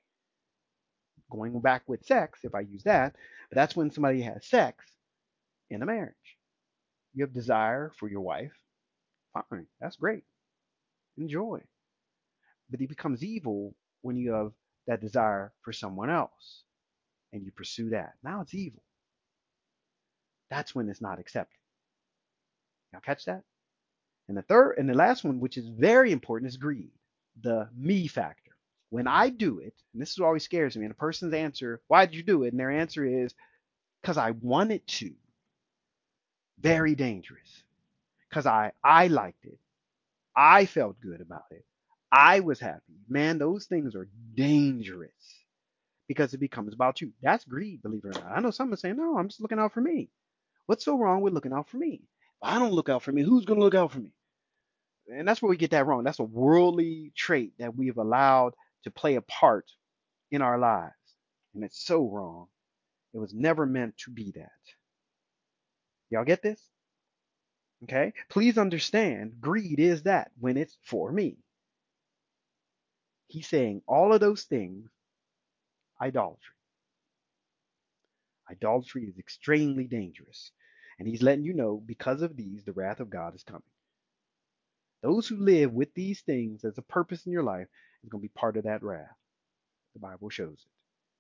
Going back with sex, if I use that, but that's when somebody has sex in a marriage. You have desire for your wife. Fine, that's great. Enjoy. But it becomes evil when you have that desire for someone else and you pursue that. Now it's evil. That's when it's not accepted. Y'all catch that? And the third and the last one, which is very important, is greed, the me factor. When I do it, and this is what always scares me, and a person's answer, why did you do it? And their answer is, because I wanted to. Very dangerous. Because I, I liked it. I felt good about it. I was happy. Man, those things are dangerous because it becomes about you. That's greed, believe it or not. I know some are saying, no, I'm just looking out for me. What's so wrong with looking out for me? If I don't look out for me, who's going to look out for me? And that's where we get that wrong. That's a worldly trait that we've allowed to play a part in our lives. And it's so wrong. It was never meant to be that. Y'all get this? Okay? Please understand, greed is that when it's for me. He's saying all of those things, idolatry. Idolatry is extremely dangerous. And he's letting you know because of these, the wrath of God is coming. Those who live with these things as a purpose in your life is going to be part of that wrath. The Bible shows it.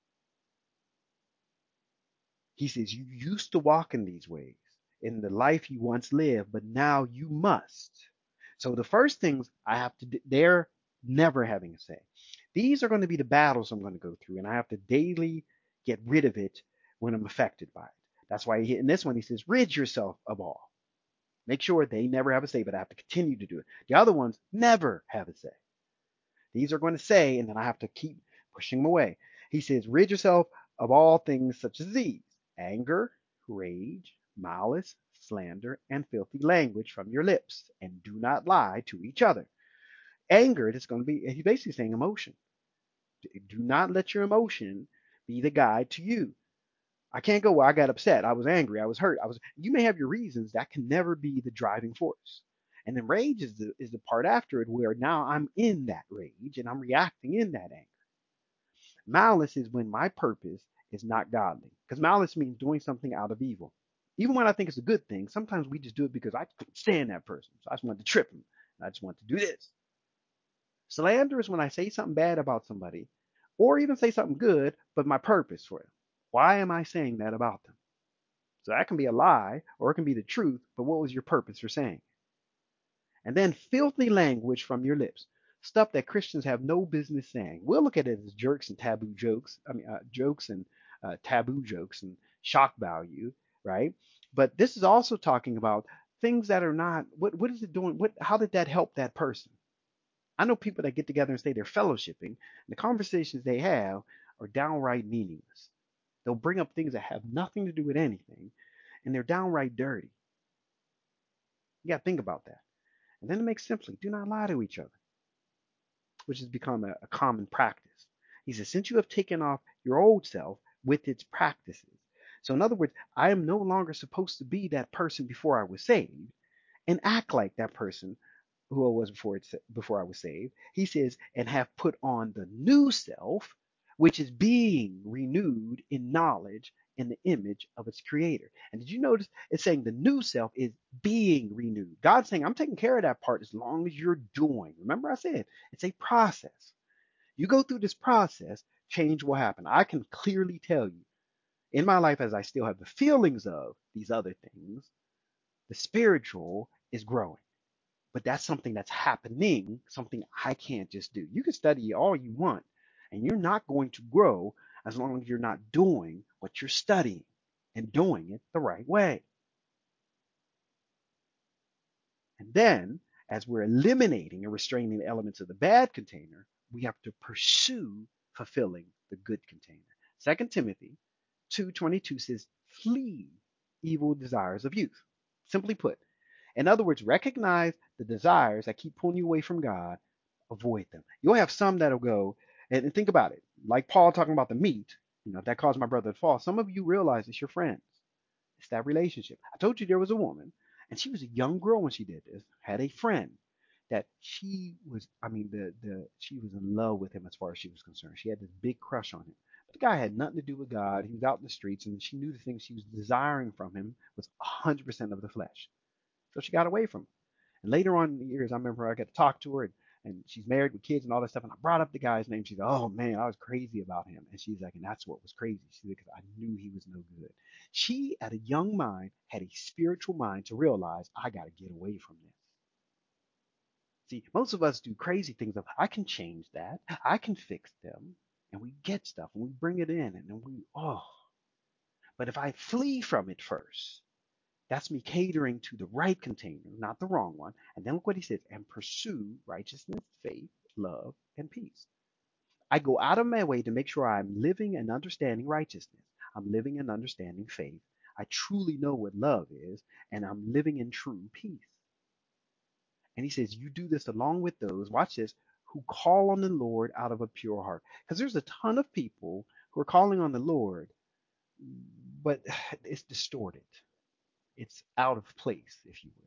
He says, you used to walk in these ways in the life you once lived, but now you must. So the first things I have to do, they're never having a say. These are going to be the battles I'm going to go through, and I have to daily get rid of it when I'm affected by it. That's why in this one he says, rid yourself of all. Make sure they never have a say, but I have to continue to do it. The other ones never have a say. These are going to say, and then I have to keep pushing them away. He says, rid yourself of all things such as these: anger, rage, malice, slander, and filthy language from your lips, and do not lie to each other. Anger, it's going to be, he's basically saying emotion. Do not let your emotion be the guide to you. I can't go, well, I got upset. I was angry. I was hurt. I was, you may have your reasons. That can never be the driving force. And then rage is the, is the part after it where now I'm in that rage and I'm reacting in that anger. Malice is when my purpose is not godly. Because malice means doing something out of evil. Even when I think it's a good thing, sometimes we just do it because I can't stand that person. So I just want to trip him. I just want to do this. Slander is when I say something bad about somebody, or even say something good, but my purpose for it. Why am I saying that about them? So that can be a lie, or it can be the truth, but what was your purpose for saying? And then filthy language from your lips. Stuff that Christians have no business saying. We'll look at it as jerks and taboo jokes. I mean, uh, jokes and uh, taboo jokes and shock value, right? But this is also talking about things that are not. What what is it doing? What how did that help that person? I know people that get together and say they're fellowshipping, and the conversations they have are downright meaningless. They'll bring up things that have nothing to do with anything, and they're downright dirty. You got to think about that. And then it makes simply, do not lie to each other, which has become a, a common practice. He says, since you have taken off your old self with its practices. So, in other words, I am no longer supposed to be that person before I was saved and act like that person who I was before it, before I was saved. He says, and have put on the new self, which is being renewed in knowledge in the image of its creator. And did you notice it's saying the new self is being renewed? God's saying, I'm taking care of that part as long as you're doing. Remember, I said it's a process. You go through this process, change will happen. I can clearly tell you in my life, as I still have the feelings of these other things, the spiritual is growing. But that's something that's happening, something I can't just do. You can study all you want, and you're not going to grow as long as you're not doing what you're studying and doing it the right way. And then, as we're eliminating and restraining the elements of the bad container, we have to pursue fulfilling the good container. Second Timothy two twenty-two says, flee evil desires of youth. Simply put, in other words, recognize the desires that keep pulling you away from God, avoid them. You'll have some that'll go, and, and think about it, like Paul talking about the meat, you know, if that caused my brother to fall, some of you realize it's your friends. It's that relationship. I told you there was a woman, and she was a young girl when she did this, had a friend that she was, I mean, the, the she was in love with him as far as she was concerned. She had this big crush on him. But the guy had nothing to do with God. He was out in the streets, and she knew the things she was desiring from him was one hundred percent of the flesh. So she got away from him. And later on in the years, I remember I got to talk to her, and and she's married with kids and all that stuff. And I brought up the guy's name. She's like, oh man, I was crazy about him. And she's like, and that's what was crazy. She's like, because I knew he was no good. She, at a young mind, had a spiritual mind to realize I got to get away from this. See, most of us do crazy things of I can change that, I can fix them, and we get stuff and we bring it in, and then we oh. But if I flee from it first, that's me catering to the right container, not the wrong one. And then look what he says, and pursue righteousness, faith, love, and peace. I go out of my way to make sure I'm living and understanding righteousness. I'm living and understanding faith. I truly know what love is, and I'm living in true peace. And he says, you do this along with those, watch this, who call on the Lord out of a pure heart. Because there's a ton of people who are calling on the Lord, but it's distorted. It's out of place, if you will.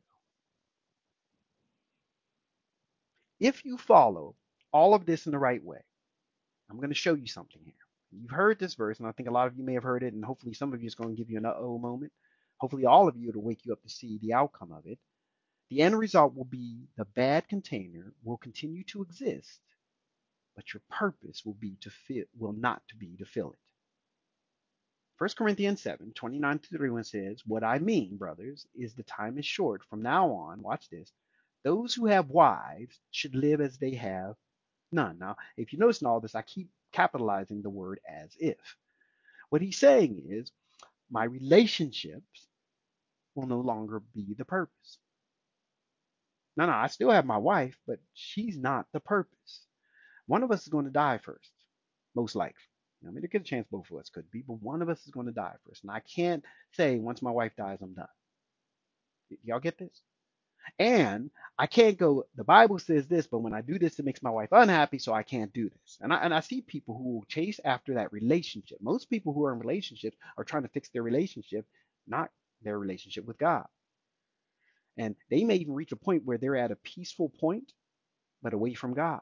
If you follow all of this in the right way, I'm going to show you something here. You've heard this verse, and I think a lot of you may have heard it, and hopefully some of you is going to give you an uh-oh moment. Hopefully all of you, it'll wake you up to see the outcome of it. The end result will be the bad container will continue to exist, but your purpose will be to fill, will not to be to fill it. First Corinthians seven, twenty-nine to thirty-one says, what I mean, brothers, is the time is short. From now on, watch this, those who have wives should live as they have none. Now, if you notice in all this, I keep capitalizing the word as if. What he's saying is, my relationships will no longer be the purpose. No, no, I still have my wife, but she's not the purpose. One of us is going to die first, most likely. I mean, there could a chance both of us could be, but one of us is going to die first. And I can't say once my wife dies, I'm done. Y'all get this? And I can't go, the Bible says this, but when I do this, it makes my wife unhappy, so I can't do this. And I, and I see people who will chase after that relationship. Most people who are in relationships are trying to fix their relationship, not their relationship with God. And they may even reach a point where they're at a peaceful point, but away from God.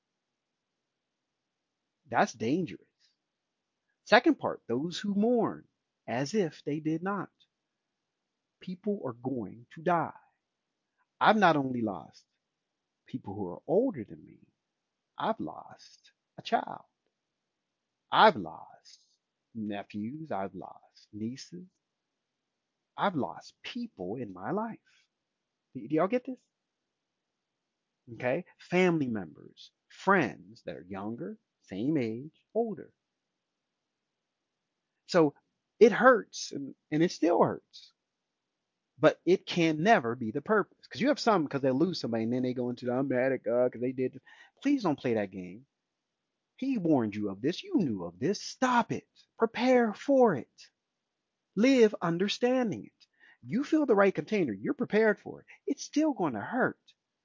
That's dangerous. Second part, those who mourn as if they did not. People are going to die. I've not only lost people who are older than me, I've lost a child. I've lost nephews. I've lost nieces. I've lost people in my life. Do, do y'all get this? Okay? Family members, friends that are younger, same age, older. So it hurts and, and it still hurts. But it can never be the purpose. Because you have some because they lose somebody and then they go into the I'm mad at God because they did. This. Please don't play that game. He warned you of this. You knew of this. Stop it. Prepare for it. Live understanding it. You feel the right container. You're prepared for it. It's still going to hurt,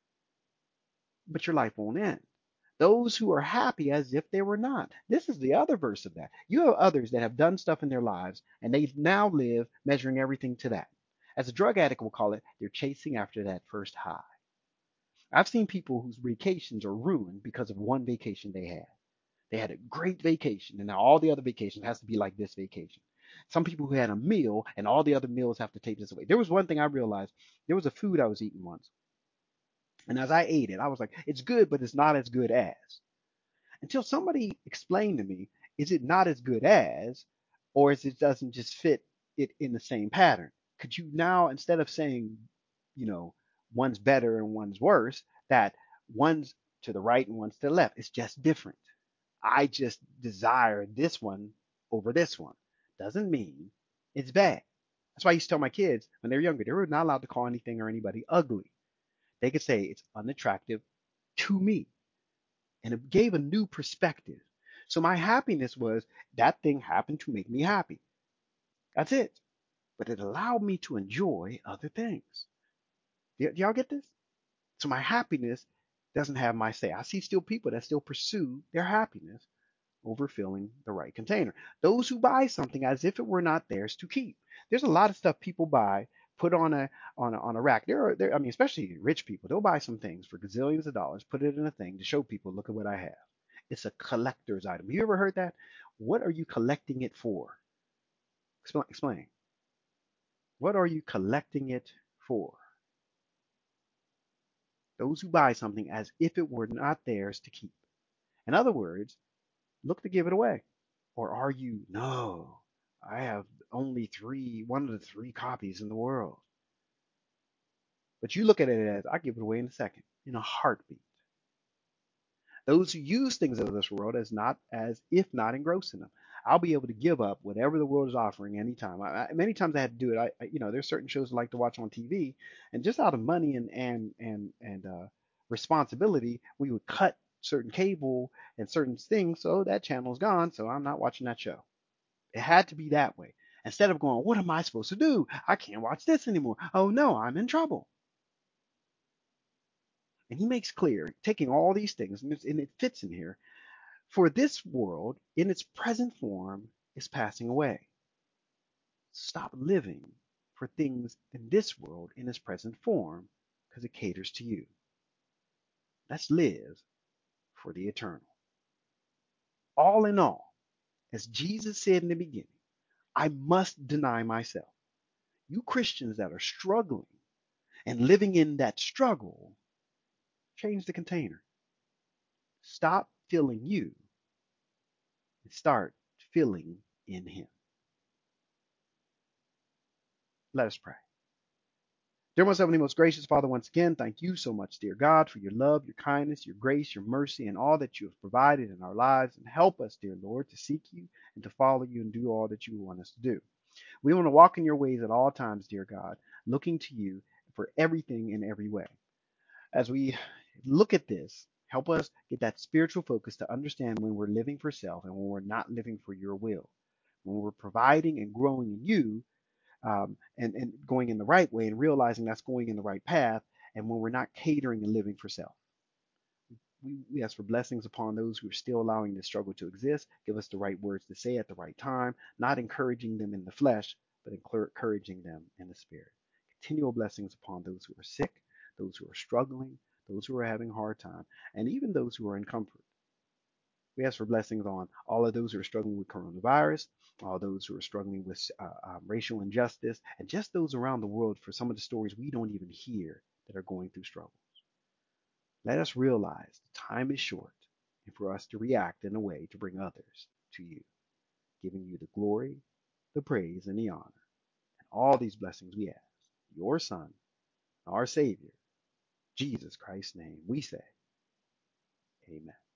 but your life won't end. Those who are happy as if they were not. This is the other verse of that. You have others that have done stuff in their lives and they now live measuring everything to that. As a drug addict will call it, they're chasing after that first high. I've seen people whose vacations are ruined because of one vacation they had. They had a great vacation, and now all the other vacations has to be like this vacation. Some people who had a meal, and all the other meals have to take this away. There was one thing I realized. There was a food I was eating once, and as I ate it, I was like, it's good, but it's not as good as. Until somebody explained to me, is it not as good as, or is it doesn't just fit it in the same pattern? Could you now, instead of saying, you know, one's better and one's worse, that one's to the right and one's to the left, it's just different. I just desire this one over this one. Doesn't mean it's bad. That's why I used to tell my kids when they were younger, they were not allowed to call anything or anybody ugly. They could say it's unattractive to me. And it gave a new perspective. So my happiness was that thing happened to make me happy. That's it. But it allowed me to enjoy other things. Do y'all get this? So my happiness doesn't have my say. I see still people that still pursue their happiness over filling the right container. Those who buy something as if it were not theirs to keep. There's a lot of stuff people buy, put on a on a, on a rack. There are, there, I mean, especially rich people, they'll buy some things for gazillions of dollars, put it in a thing to show people, look at what I have. It's a collector's item. You ever heard that? What are you collecting it for? Explain. Explain. What are you collecting it for? Those who buy something as if it were not theirs to keep. In other words, look to give it away. Or are you, no, I have only three, one of the three copies in the world. But you look at it as, I give it away in a second, in a heartbeat. Those who use things of this world as not as if not engrossed in them. I'll be able to give up whatever the world is offering anytime. I, I, many times I had to do it. I, I, you know, there's certain shows I like to watch on T V, and just out of money and and and and uh, responsibility, we would cut certain cable and certain things, so that channel's gone. So I'm not watching that show. It had to be that way. Instead of going, what am I supposed to do? I can't watch this anymore. Oh no, I'm in trouble. And he makes clear, taking all these things, and, and it fits in here. For this world, in its present form, is passing away. Stop living for things in this world in its present form because it caters to you. Let's live for the eternal. All in all, as Jesus said in the beginning, I must deny myself. You Christians that are struggling and living in that struggle, change the container. Stop filling you and start filling in Him. Let us pray. Dear most heavenly, most gracious Father, once again, thank you so much, dear God, for your love, your kindness, your grace, your mercy, and all that you have provided in our lives. And help us, dear Lord, to seek you and to follow you and do all that you want us to do. We want to walk in your ways at all times, dear God, looking to you for everything in every way. As we look at this, help us get that spiritual focus to understand when we're living for self and when we're not living for your will. When we're providing and growing in you, um, and, and going in the right way and realizing that's going in the right path, and when we're not catering and living for self. We, we ask for blessings upon those who are still allowing this struggle to exist. Give us the right words to say at the right time, not encouraging them in the flesh, but encouraging them in the spirit. Continual blessings upon those who are sick, those who are struggling, those who are having a hard time, and even those who are in comfort. We ask for blessings on all of those who are struggling with coronavirus, all those who are struggling with uh, um, racial injustice, and just those around the world for some of the stories we don't even hear that are going through struggle. Let us realize the time is short and for us to react in a way to bring others to you, giving you the glory, the praise, and the honor. And all these blessings we ask. Your Son, our Savior, Jesus Christ's name, we say, Amen.